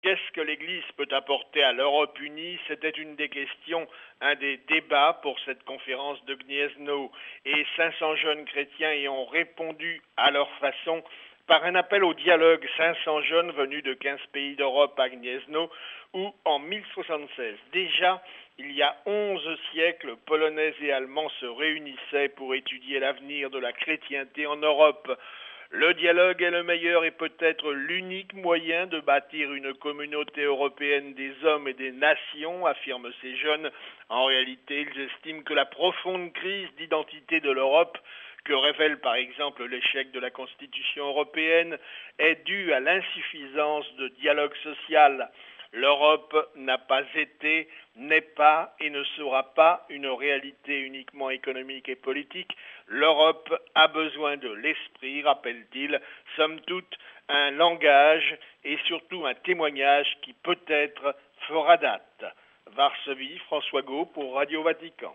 Qu'est-ce que l'Église peut apporter à l'Europe unie? C'était une des questions, un des débats pour cette conférence de Gniezno. Et 500 jeunes chrétiens y ont répondu à leur façon par un appel au dialogue. 500 jeunes venus de 15 pays d'Europe à Gniezno, où en 1076, déjà il y a 11 siècles, Polonais et Allemands se réunissaient pour étudier l'avenir de la chrétienté en Europe. Le dialogue est le meilleur et peut-être l'unique moyen de bâtir une communauté européenne des hommes et des nations, affirment ces jeunes. En réalité, ils estiment que la profonde crise d'identité de l'Europe, que révèle par exemple l'échec de la Constitution européenne, est due à l'insuffisance de dialogue social. L'Europe n'a pas été, n'est pas et ne sera pas une réalité uniquement économique et politique. L'Europe a besoin de l'esprit, rappelle-t-il, somme toute un langage et surtout un témoignage qui peut-être fera date. Varsovie, François Gault pour Radio Vatican.